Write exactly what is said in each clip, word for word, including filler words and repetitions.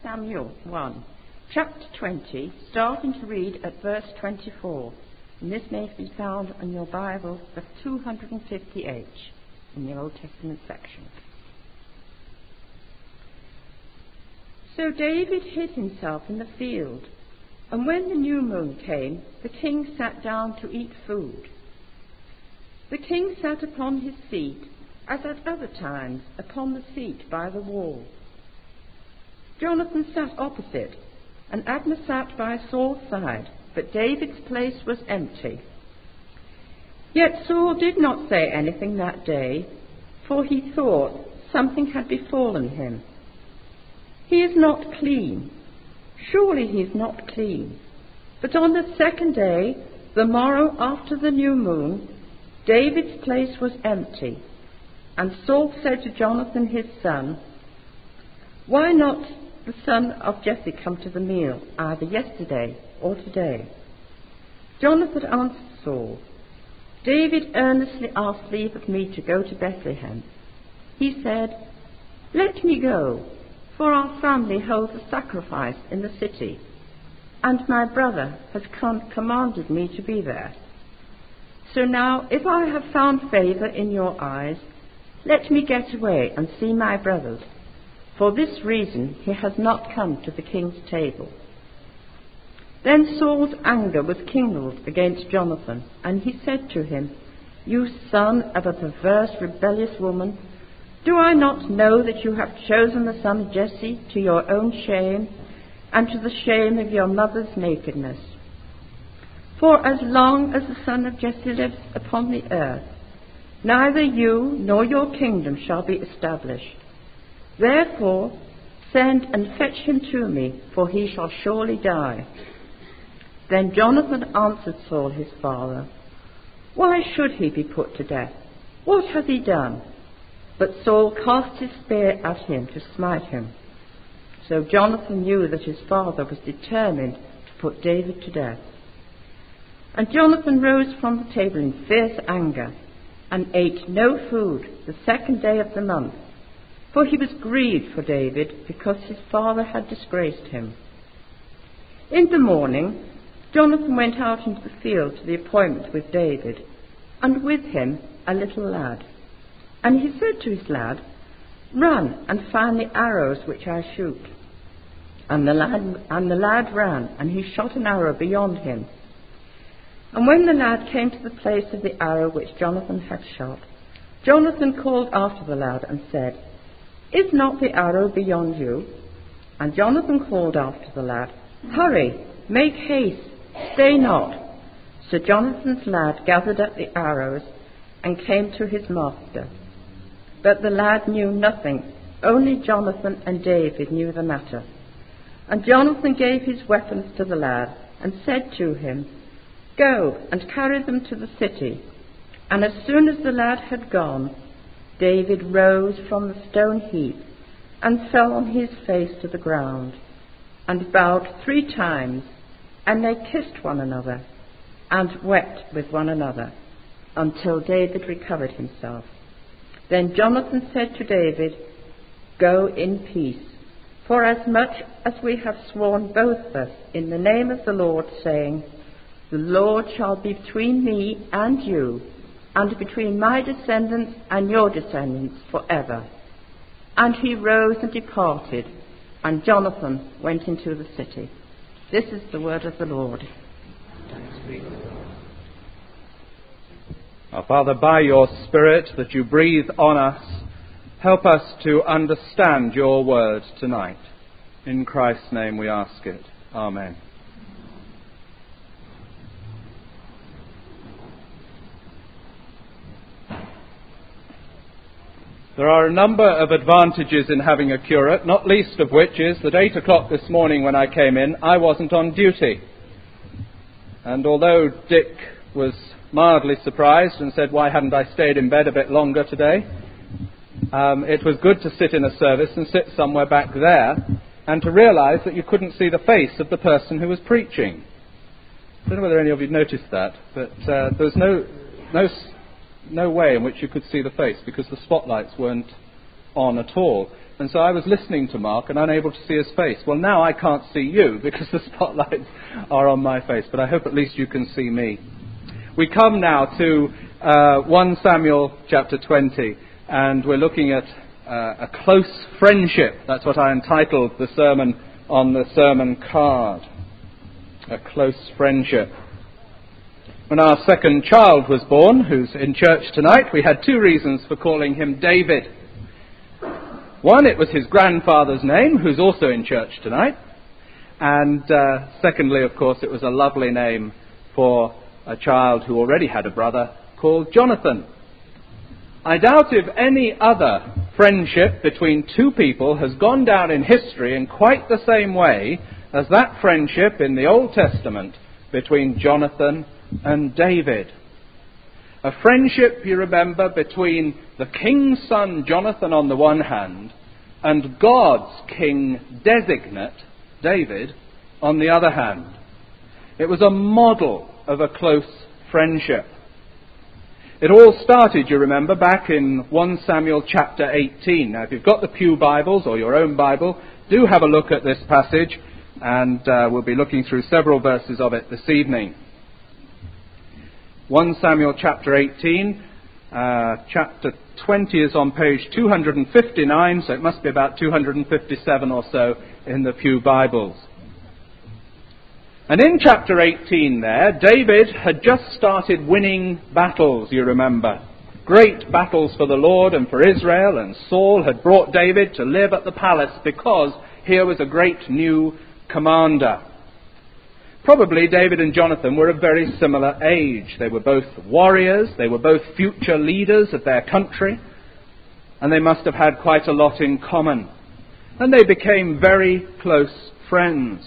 Samuel one, chapter twenty, starting to read at verse twenty-four. And this may be found on your Bible of two fifty H in the Old Testament section. So David hid himself in the field, and when the new moon came, the king sat down to eat food. The king sat upon his seat, as at other times, upon the seat by the wall. Jonathan sat opposite, and Abner sat by Saul's side, but David's place was empty. Yet Saul did not say anything that day, for he thought something had befallen him. He is not clean. Surely he is not clean. But on the second day, the morrow after the new moon, David's place was empty. And Saul said to Jonathan his son, "Why not the son of Jesse come to the meal, either yesterday or today?" Jonathan answered Saul, "David earnestly asked leave of me to go to Bethlehem. He said, 'Let me go, for our family holds a sacrifice in the city, and my brother has com- commanded me to be there. So now, if I have found favor in your eyes, let me get away and see my brothers. For this reason he has not come to the king's table.' Then Saul's anger was kindled against Jonathan, and he said to him, 'You son of a perverse, rebellious woman, do I not know that you have chosen the son of Jesse to your own shame, and to the shame of your mother's nakedness? For as long as the son of Jesse lives upon the earth, neither you nor your kingdom shall be established. Therefore send and fetch him to me, for he shall surely die.' Then Jonathan answered Saul his father, 'Why should he be put to death? What has he done?' But Saul cast his spear at him to smite him. So Jonathan knew that his father was determined to put David to death. And Jonathan rose from the table in fierce anger, and ate no food the second day of the month, for he was grieved for David, because his father had disgraced him. In the morning Jonathan went out into the field to the appointment with David, and with him a little lad. And he said to his lad, 'Run and find the arrows which I shoot.' And the lad, and the lad ran, and he shot an arrow beyond him. And when the lad came to the place of the arrow which Jonathan had shot, Jonathan called after the lad and said, 'Is not the arrow beyond you?' And Jonathan called after the lad, 'Hurry, make haste, stay not.' So Jonathan's lad gathered up the arrows and came to his master. But the lad knew nothing, only Jonathan and David knew the matter. And Jonathan gave his weapons to the lad and said to him, 'Go and carry them to the city.' And as soon as the lad had gone, David rose from the stone heap and fell on his face to the ground and bowed three times, and they kissed one another and wept with one another until David recovered himself. Then Jonathan said to David, 'Go in peace, for as much as we have sworn both of us in the name of the Lord, saying, The Lord shall be between me and you, and between my descendants and your descendants forever.' And he rose and departed, and Jonathan went into the city." This is the word of the Lord. Thanks be to God. Our Father, by your Spirit that you breathe on us, help us to understand your word tonight. In Christ's name we ask it. Amen. There are a number of advantages in having a curate, not least of which is that eight o'clock this morning when I came in, I wasn't on duty. And although Dick was mildly surprised and said, "Why hadn't I stayed in bed a bit longer today?" Um, it was good to sit in a service and sit somewhere back there and to realise that you couldn't see the face of the person who was preaching. I don't know whether any of you noticed that, but uh, there was no, no, no way in which you could see the face because the spotlights weren't on at all. And so I was listening to Mark and unable to see his face. Well, now I can't see you because the spotlights are on my face, but I hope at least you can see me. We come now to uh, First Samuel chapter twenty, and we're looking at uh, a close friendship. That's what I entitled the sermon on the sermon card. A close friendship. When our second child was born, who's in church tonight, we had two reasons for calling him David. One, it was his grandfather's name, who's also in church tonight. And uh, secondly, of course, it was a lovely name for a child who already had a brother called Jonathan. I doubt if any other friendship between two people has gone down in history in quite the same way as that friendship in the Old Testament between Jonathan and David. A friendship, you remember, between the king's son Jonathan on the one hand and God's king designate, David, on the other hand. It was a model of a close friendship. It all started, you remember, back in First Samuel chapter eighteen. Now, if you've got the Pew Bibles or your own Bible, do have a look at this passage, and uh, we'll be looking through several verses of it this evening. First Samuel chapter eighteen, uh, chapter twenty is on page two hundred fifty-nine, so it must be about two hundred fifty-seven or so in the Pew Bibles. And in chapter eighteen there, David had just started winning battles, you remember. Great battles for the Lord and for Israel, and Saul had brought David to live at the palace because here was a great new commander. Probably David and Jonathan were of very similar age. They were both warriors, they were both future leaders of their country, and they must have had quite a lot in common. And they became very close friends.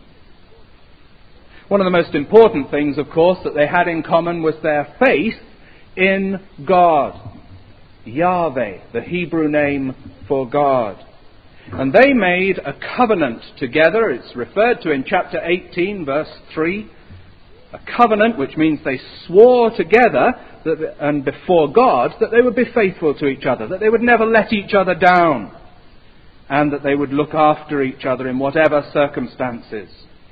One of the most important things, of course, that they had in common was their faith in God. Yahweh, the Hebrew name for God. And they made a covenant together. It's referred to in chapter eighteen, verse three. A covenant, which means they swore together that, and before God, that they would be faithful to each other, that they would never let each other down, and that they would look after each other in whatever circumstances.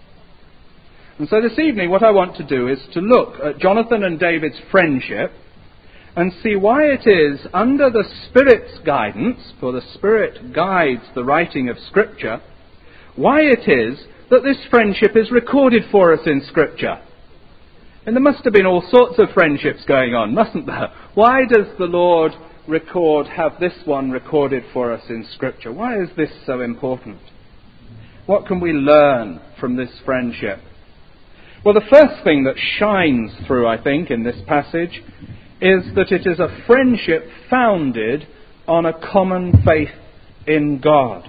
And so this evening what I want to do is to look at Jonathan and David's friendship and see why it is, under the Spirit's guidance, for the Spirit guides the writing of Scripture, why it is that this friendship is recorded for us in Scripture. And there must have been all sorts of friendships going on, mustn't there? Why does the Lord record, have this one recorded for us in Scripture? Why is this so important? What can we learn from this friendship? Well, the first thing that shines through, I think, in this passage is that it is a friendship founded on a common faith in God.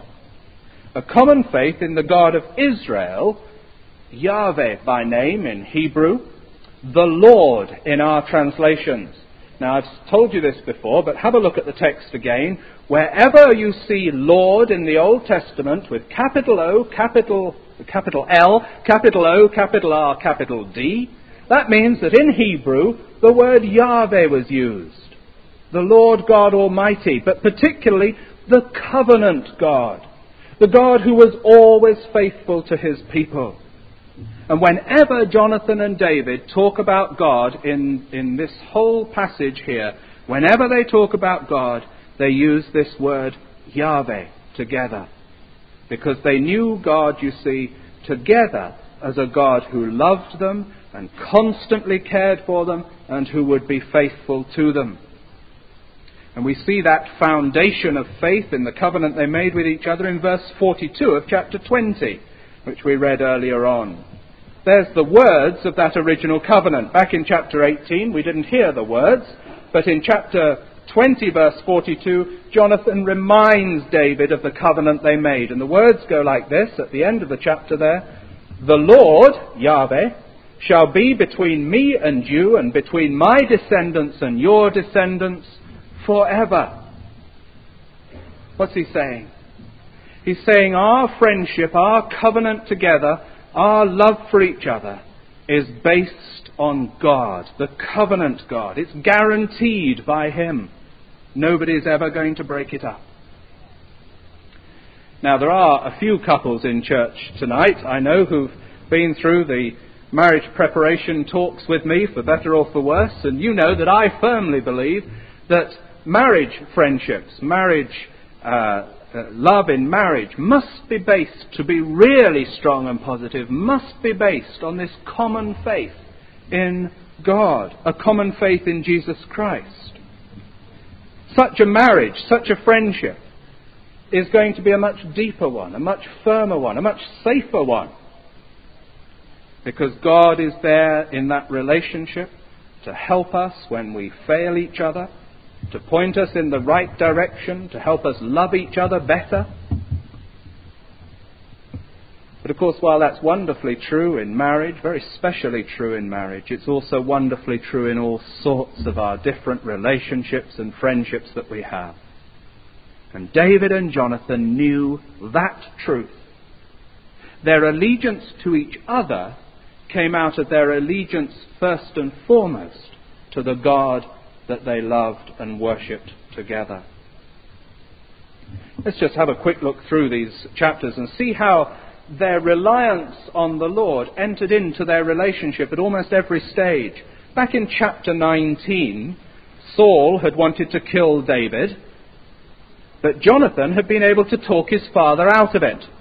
A common faith in the God of Israel, Yahweh by name in Hebrew, the Lord in our translations. Now, I've told you this before, but have a look at the text again. Wherever you see Lord in the Old Testament with capital O, capital capital L, capital O, capital R, capital D, that means that in Hebrew the word Yahweh was used. The Lord God Almighty, but particularly the covenant God. The God who was always faithful to his people. And whenever Jonathan and David talk about God in, in this whole passage here, whenever they talk about God, they use this word Yahweh together. Because they knew God, you see, together as a God who loved them and constantly cared for them and who would be faithful to them. And we see that foundation of faith in the covenant they made with each other in verse forty-two of chapter twenty, which we read earlier on. There's the words of that original covenant. Back in chapter eighteen, we didn't hear the words, but in chapter twenty, verse forty-two, Jonathan reminds David of the covenant they made. And the words go like this at the end of the chapter there: "The Lord, Yahweh, shall be between me and you, and between my descendants and your descendants forever." What's he saying? He's saying our friendship, our covenant together, our love for each other is based on God, the covenant God. It's guaranteed by him. Nobody's ever going to break it up. Now, there are a few couples in church tonight, I know, who've been through the marriage preparation talks with me, for better or for worse, and you know that I firmly believe that marriage friendships, marriage, uh, uh, love in marriage must be based, to be really strong and positive, must be based on this common faith in God, a common faith in Jesus Christ. Such a marriage, such a friendship is going to be a much deeper one, a much firmer one, a much safer one. Because God is there in that relationship to help us when we fail each other, to point us in the right direction, to help us love each other better. But of course, while that's wonderfully true in marriage, very specially true in marriage, it's also wonderfully true in all sorts of our different relationships and friendships that we have. And David and Jonathan knew that truth. Their allegiance to each other came out of their allegiance first and foremost to the God that they loved and worshipped together. Let's just have a quick look through these chapters and see how their reliance on the Lord entered into their relationship at almost every stage. Back in chapter nineteen, Saul had wanted to kill David, but Jonathan had been able to talk his father out of it.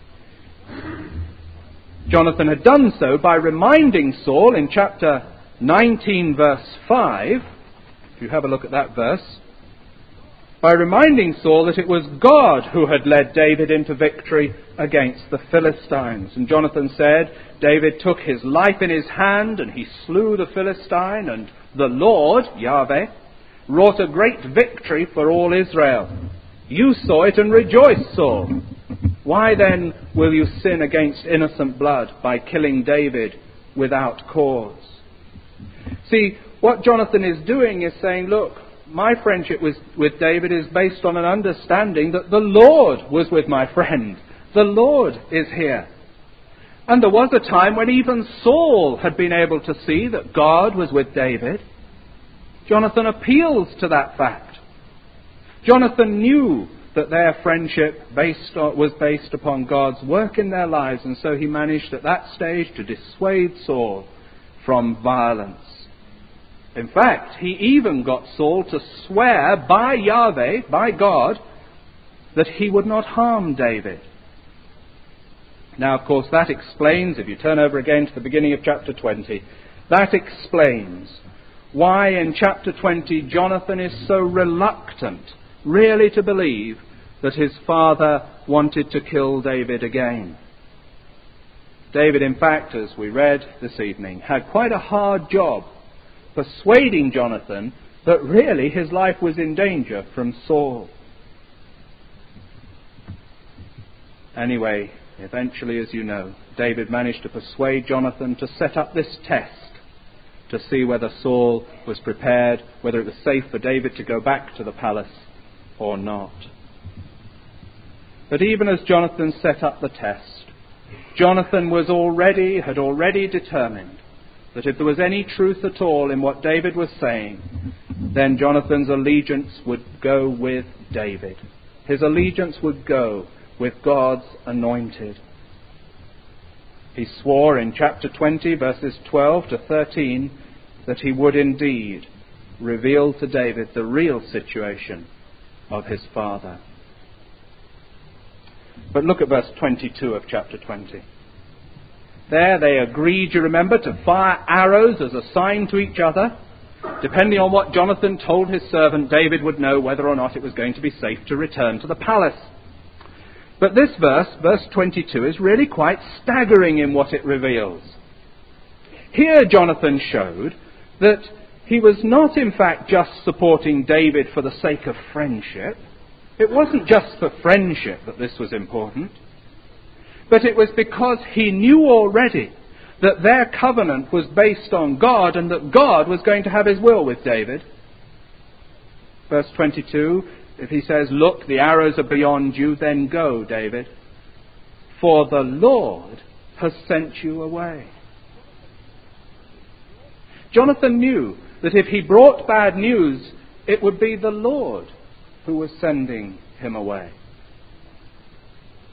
Jonathan had done so by reminding Saul in chapter nineteen, verse five, if you have a look at that verse, by reminding Saul that it was God who had led David into victory against the Philistines. And Jonathan said, David took his life in his hand and he slew the Philistine, and the Lord, Yahweh, wrought a great victory for all Israel. You saw it and rejoiced, Saul. Why then will you sin against innocent blood by killing David without cause? See, what Jonathan is doing is saying, look, my friendship with, with David is based on an understanding that the Lord was with my friend. The Lord is here. And there was a time when even Saul had been able to see that God was with David. Jonathan appeals to that fact. Jonathan knew that their friendship based on, was based upon God's work in their lives, and so he managed at that stage to dissuade Saul from violence. In fact, he even got Saul to swear by Yahweh, by God, that he would not harm David. Now, of course, that explains, if you turn over again to the beginning of chapter twenty, that explains why in chapter twenty Jonathan is so reluctant really to believe that his father wanted to kill David again. David, in fact, as we read this evening, had quite a hard job persuading Jonathan that really his life was in danger from Saul. Anyway, eventually, as you know, David managed to persuade Jonathan to set up this test to see whether Saul was prepared, whether it was safe for David to go back to the palace or not. But even as Jonathan set up the test, Jonathan was already, had already determined that if there was any truth at all in what David was saying, then Jonathan's allegiance would go with David. His allegiance would go with God's anointed. He swore in chapter twenty, verses twelve to thirteen, that he would indeed reveal to David the real situation of his father. But look at verse twenty-two of chapter twenty. There they agreed, you remember, to fire arrows as a sign to each other. Depending on what Jonathan told his servant, David would know whether or not it was going to be safe to return to the palace. But this verse, verse twenty-two, is really quite staggering in what it reveals. Here Jonathan showed that he was not in fact just supporting David for the sake of friendship. It wasn't just for friendship that this was important. But it was because he knew already that their covenant was based on God and that God was going to have his will with David. Verse twenty-two, if he says, look, the arrows are beyond you, then go, David, for the Lord has sent you away. Jonathan knew that if he brought bad news, it would be the Lord who was sending him away.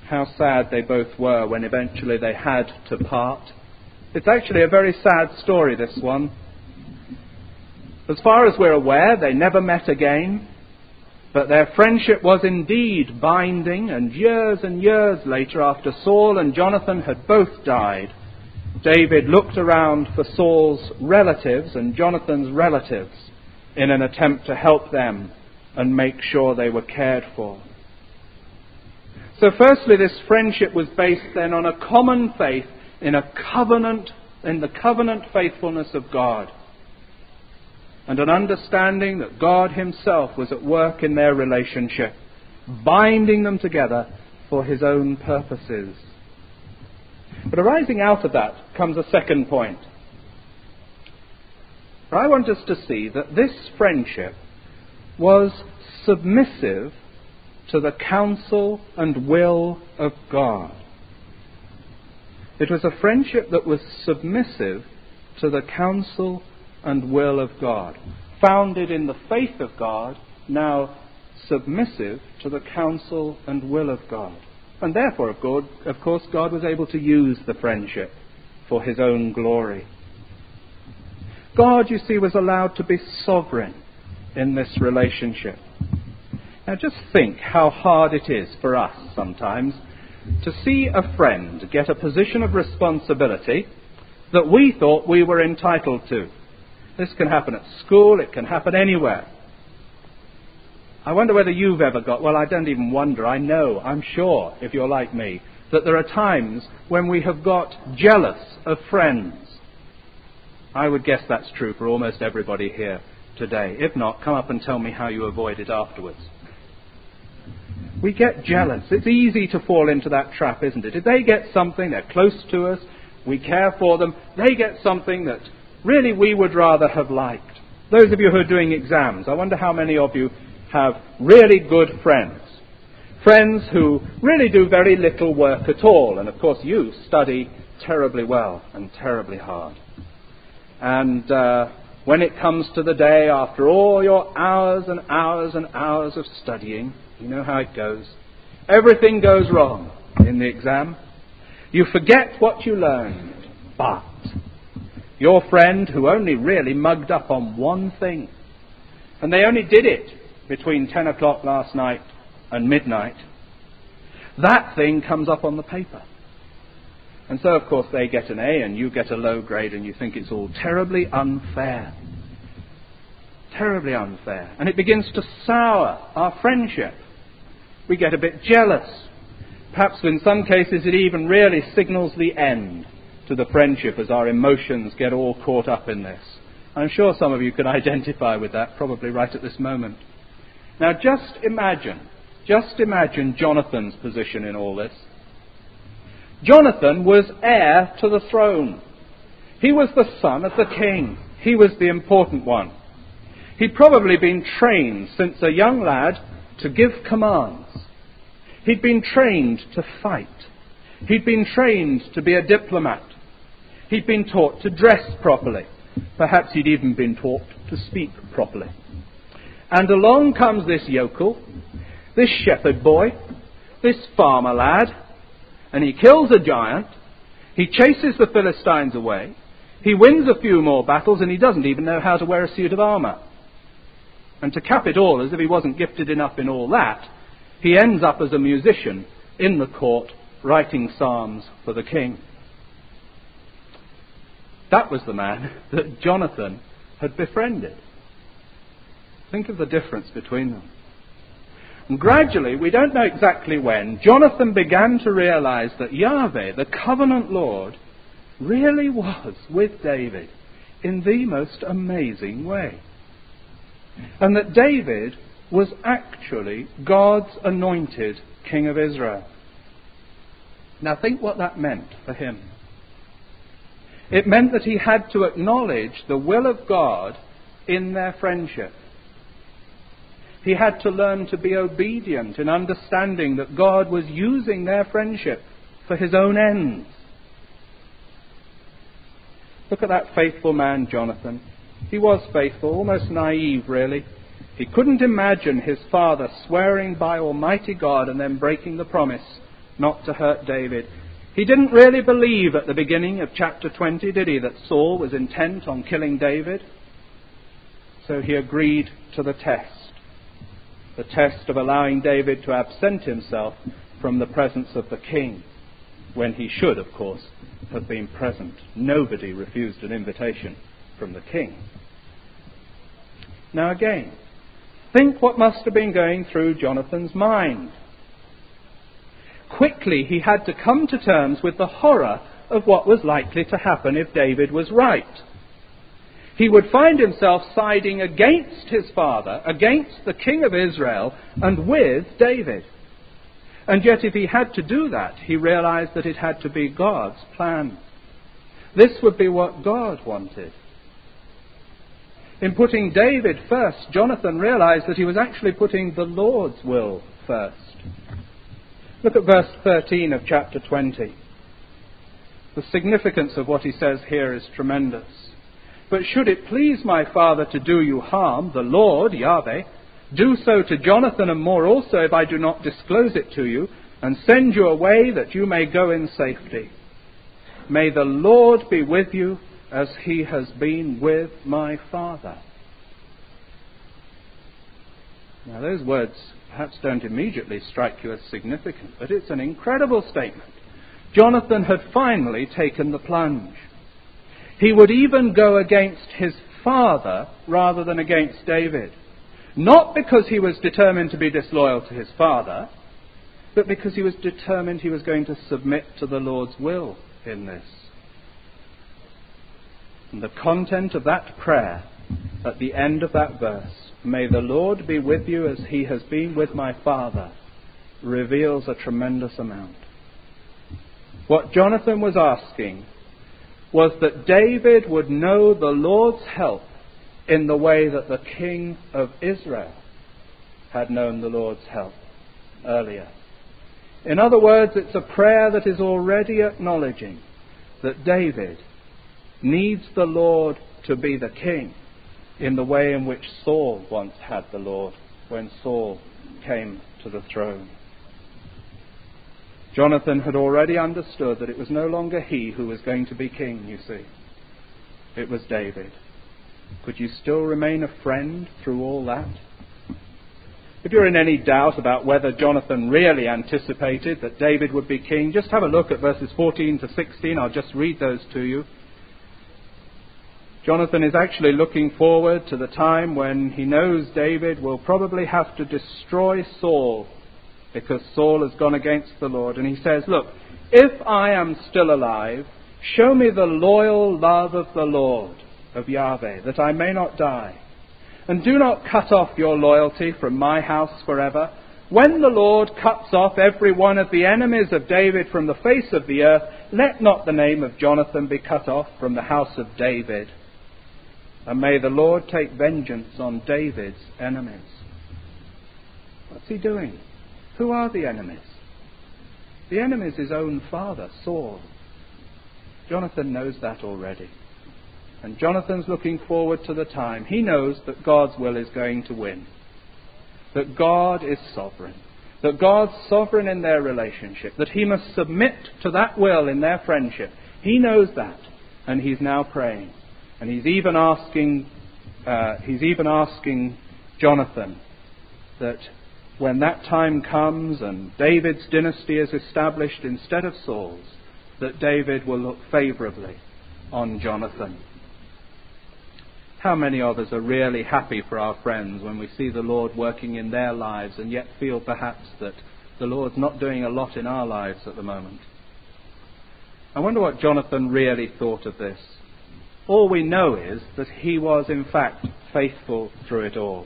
how sad they both were when eventually they had to part. It's actually a very sad story, this one. As far as we're aware, they never met again, but their friendship was indeed binding, and years and years later, after Saul and Jonathan had both died, David looked around for Saul's relatives and Jonathan's relatives in an attempt to help them and make sure they were cared for. So firstly, this friendship was based then on a common faith in a covenant, in the covenant faithfulness of God, and an understanding that God himself was at work in their relationship, binding them together for his own purposes. But arising out of that comes a second point. I want us to see that this friendship was submissive to the counsel and will of God. It was a friendship that was submissive to the counsel and will of God, founded in the faith of God, now submissive to the counsel and will of God. And therefore, of God, of course, God was able to use the friendship for his own glory. God, you see, was allowed to be sovereign in this relationship. Now just think how hard it is for us sometimes to see a friend get a position of responsibility that we thought we were entitled to. This can happen at school, it can happen anywhere. I wonder whether you've ever got, well, I don't even wonder, I know, I'm sure, if you're like me, that there are times when we have got jealous of friends. I would guess that's true for almost everybody here today. If not, come up and tell me how you avoid it afterwards. We get jealous. It's easy to fall into that trap, isn't it? If they get something, they're close to us, we care for them, they get something that really we would rather have liked. Those of you who are doing exams, I wonder how many of you have really good friends. Friends who really do very little work at all. And of course you study terribly well and terribly hard. And uh, when it comes to the day, after all your hours and hours and hours of studying, you know how it goes. Everything goes wrong in the exam. You forget what you learned. But your friend who only really mugged up on one thing, and they only did it between ten o'clock last night and midnight, that thing comes up on the paper. And so, of course, they get an A and you get a low grade and you think it's all terribly unfair. Terribly unfair. And it begins to sour our friendship. We get a bit jealous. Perhaps in some cases it even really signals the end to the friendship as our emotions get all caught up in this. I'm sure some of you can identify with that, probably right at this moment. Now just imagine, just imagine Jonathan's position in all this. Jonathan was heir to the throne. He was the son of the king. He was the important one. He'd probably been trained since a young lad to give commands. He'd been trained to fight. He'd been trained to be a diplomat. He'd been taught to dress properly. Perhaps he'd even been taught to speak properly. And along comes this yokel, this shepherd boy, this farmer lad, and he kills a giant, he chases the Philistines away, he wins a few more battles, and he doesn't even know how to wear a suit of armour. And to cap it all, as if he wasn't gifted enough in all that, he ends up as a musician in the court writing psalms for the king. That was the man that Jonathan had befriended. Think of the difference between them. And gradually, we don't know exactly when, Jonathan began to realize that Yahweh, the covenant Lord, really was with David in the most amazing way. And that David was actually God's anointed king of Israel. Now think what that meant for him. It meant that he had to acknowledge the will of God in their friendship. He had to learn to be obedient in understanding that God was using their friendship for his own ends. Look at that faithful man, Jonathan. He was faithful, almost naive, really. He couldn't imagine his father swearing by Almighty God and then breaking the promise not to hurt David. He didn't really believe at the beginning of chapter twenty, did he, that Saul was intent on killing David? So he agreed to the test. The test of allowing David to absent himself from the presence of the king, when he should, of course, have been present. Nobody refused an invitation from the king. Now again, think what must have been going through Jonathan's mind. Quickly he had to come to terms with the horror of what was likely to happen if David was right. He would find himself siding against his father, against the king of Israel, and with David. And yet if he had to do that, he realized that it had to be God's plan. This would be what God wanted. In putting David first, Jonathan realized that he was actually putting the Lord's will first. Look at verse thirteen of chapter twenty. The significance of what he says here is tremendous. But should it please my father to do you harm, the Lord, Yahweh, do so to Jonathan and more also if I do not disclose it to you, and send you away that you may go in safety. May the Lord be with you as he has been with my father. Now those words perhaps don't immediately strike you as significant, but it's an incredible statement. Jonathan had finally taken the plunge. He would even go against his father rather than against David. Not because he was determined to be disloyal to his father, but because he was determined he was going to submit to the Lord's will in this. And the content of that prayer at the end of that verse, may the Lord be with you as he has been with my father, reveals a tremendous amount. What Jonathan was asking was that David would know the Lord's help in the way that the king of Israel had known the Lord's help earlier. In other words, it's a prayer that is already acknowledging that David needs the Lord to be the king in the way in which Saul once had the Lord when Saul came to the throne. Jonathan had already understood that it was no longer he who was going to be king, you see. It was David. Could you still remain a friend through all that? If you're in any doubt about whether Jonathan really anticipated that David would be king, just have a look at verses fourteen to sixteen. I'll just read those to you. Jonathan is actually looking forward to the time when he knows David will probably have to destroy Saul because Saul has gone against the Lord. And he says, look, if I am still alive, show me the loyal love of the Lord, of Yahweh, that I may not die. And do not cut off your loyalty from my house forever. When the Lord cuts off every one of the enemies of David from the face of the earth, let not the name of Jonathan be cut off from the house of David. And may the Lord take vengeance on David's enemies. What's he doing? Who are the enemies? The enemy is his own father, Saul. Jonathan knows that already. And Jonathan's looking forward to the time. He knows that God's will is going to win. That God is sovereign. That God's sovereign in their relationship. That he must submit to that will in their friendship. He knows that. And he's now praying. And he's even asking, uh, he's even asking Jonathan that when that time comes and David's dynasty is established instead of Saul's, that David will look favourably on Jonathan. How many of us are really happy for our friends when we see the Lord working in their lives and yet feel perhaps that the Lord's not doing a lot in our lives at the moment? I wonder what Jonathan really thought of this. All we know is that he was in fact faithful through it all.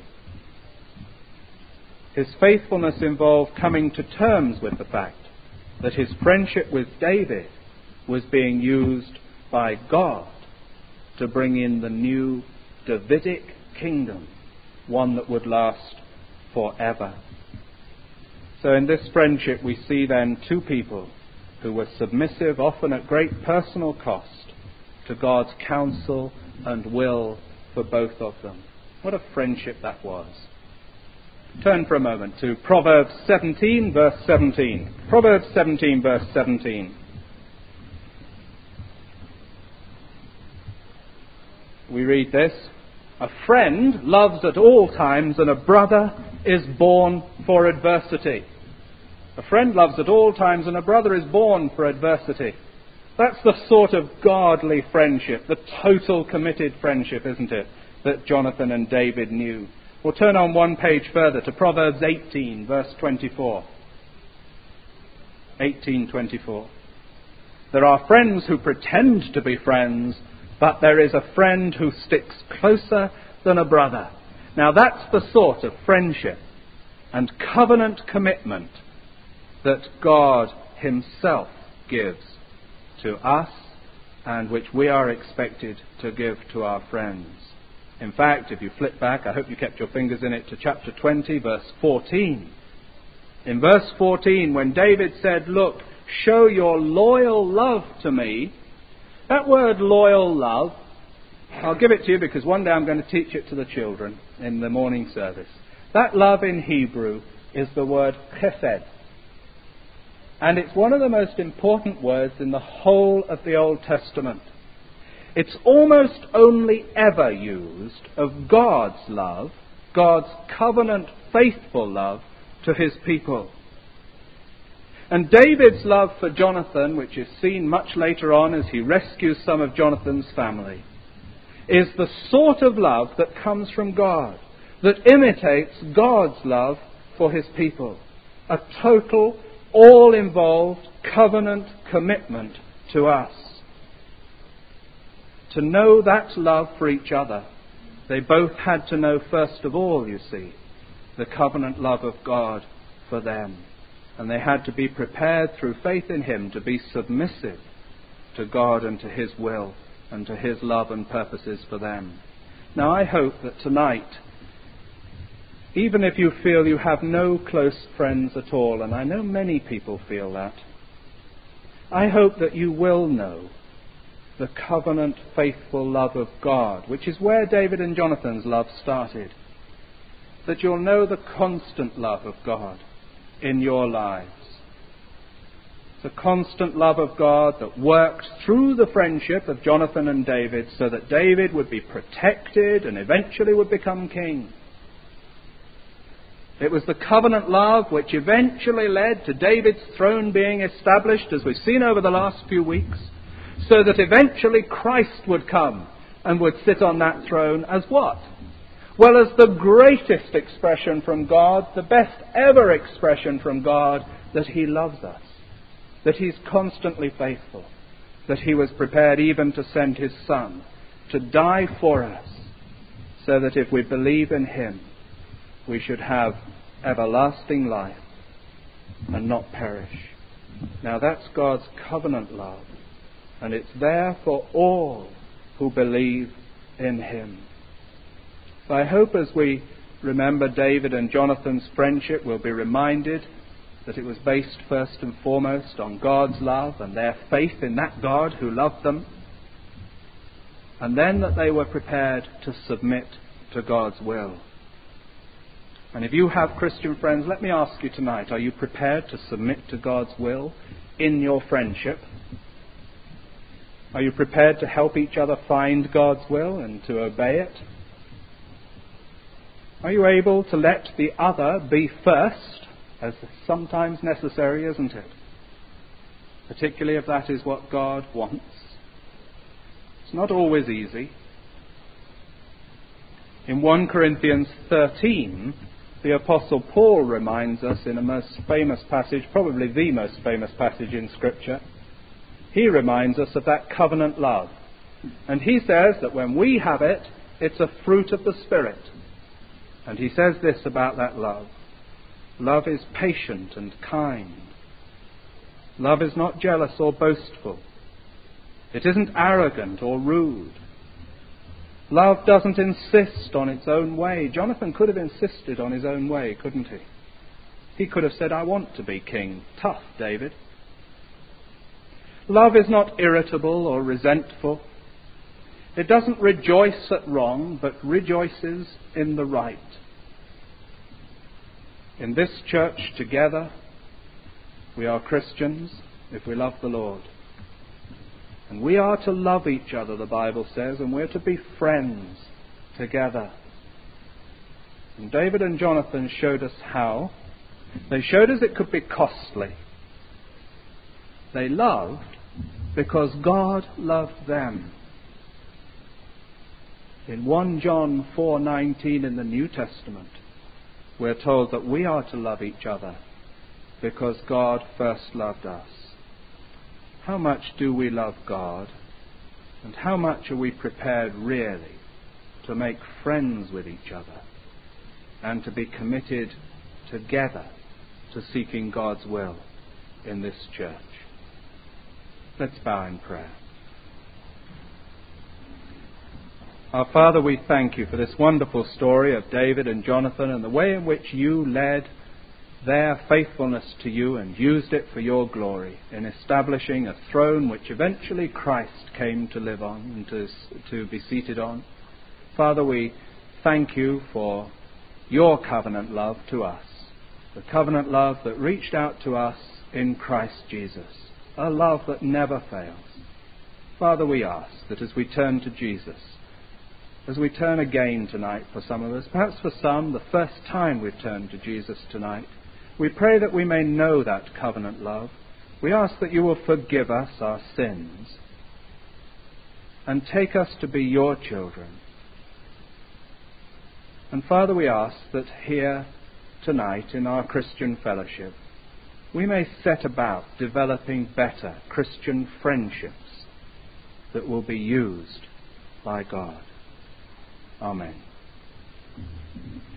His faithfulness involved coming to terms with the fact that his friendship with David was being used by God to bring in the new Davidic kingdom, one that would last forever. So in this friendship we see then two people who were submissive, often at great personal cost, to God's counsel and will for both of them. What a friendship that was. Turn for a moment to Proverbs seventeen, verse seventeen. Proverbs seventeen, verse seventeen. We read this: "A friend loves at all times, and a brother is born for adversity." A friend loves at all times, and a brother is born for adversity. That's the sort of godly friendship, the total committed friendship, isn't it, that Jonathan and David knew. We'll turn on one page further to Proverbs eighteen, verse twenty-four. eighteen twenty-four. "There are friends who pretend to be friends, but there is a friend who sticks closer than a brother." Now that's the sort of friendship and covenant commitment that God himself gives to us and which we are expected to give to our friends. In fact, if you flip back, I hope you kept your fingers in it, to chapter twenty, verse fourteen. In verse fourteen, when David said, "Look, show your loyal love to me," that word loyal love, I'll give it to you because one day I'm going to teach it to the children in the morning service. That love in Hebrew is the word chesed. And it's one of the most important words in the whole of the Old Testament. It's almost only ever used of God's love, God's covenant faithful love to his people. And David's love for Jonathan, which is seen much later on as he rescues some of Jonathan's family, is the sort of love that comes from God, that imitates God's love for his people. A total, all-involved covenant commitment to us. To know that love for each other, they both had to know first of all, you see, the covenant love of God for them. And they had to be prepared through faith in him to be submissive to God and to his will and to his love and purposes for them. Now I hope that tonight, even if you feel you have no close friends at all, and I know many people feel that, I hope that you will know the covenant faithful love of God, which is where David and Jonathan's love started. That you'll know the constant love of God in your lives. The constant love of God that worked through the friendship of Jonathan and David so that David would be protected and eventually would become king. It was the covenant love which eventually led to David's throne being established, as we've seen over the last few weeks, so that eventually Christ would come and would sit on that throne as what? Well, as the greatest expression from God, the best ever expression from God, that he loves us, that he's constantly faithful, that he was prepared even to send his Son to die for us, so that if we believe in him, we should have everlasting life and not perish. Now that's God's covenant love, and it's there for all who believe in him. So I hope as we remember David and Jonathan's friendship, we'll be reminded that it was based first and foremost on God's love and their faith in that God who loved them, and then that they were prepared to submit to God's will. And if you have Christian friends, let me ask you tonight, are you prepared to submit to God's will in your friendship? Are you prepared to help each other find God's will and to obey it? Are you able to let the other be first, as is sometimes necessary, isn't it? Particularly if that is what God wants. It's not always easy. In First Corinthians thirteen, the Apostle Paul reminds us in a most famous passage, probably the most famous passage in Scripture, he reminds us of that covenant love. And he says that when we have it, it's a fruit of the Spirit. And he says this about that love. Love is patient and kind. Love is not jealous or boastful. It isn't arrogant or rude. Love doesn't insist on its own way. Jonathan could have insisted on his own way, couldn't he? He could have said, I want to be king. Tough, David. Love is not irritable or resentful. It doesn't rejoice at wrong, but rejoices in the right. In this church together, we are Christians if we love the Lord. And we are to love each other, the Bible says, and we're to be friends together. And David and Jonathan showed us how. They showed us it could be costly. They loved because God loved them. In First John four nineteen in the New Testament, we're told that we are to love each other because God first loved us. How much do we love God? And how much are we prepared really to make friends with each other and to be committed together to seeking God's will in this church? Let's bow in prayer. Our Father, we thank you for this wonderful story of David and Jonathan and the way in which you led their faithfulness to you and used it for your glory in establishing a throne which eventually Christ came to live on and to, to be seated on. Father, we thank you for your covenant love to us, the covenant love that reached out to us in Christ Jesus, a love that never fails. Father, we ask that as we turn to Jesus, as we turn again tonight for some of us, perhaps for some the first time we've turned to Jesus tonight, we pray that we may know that covenant love. We ask that you will forgive us our sins and take us to be your children. And Father, we ask that here tonight in our Christian fellowship, we may set about developing better Christian friendships that will be used by God. Amen.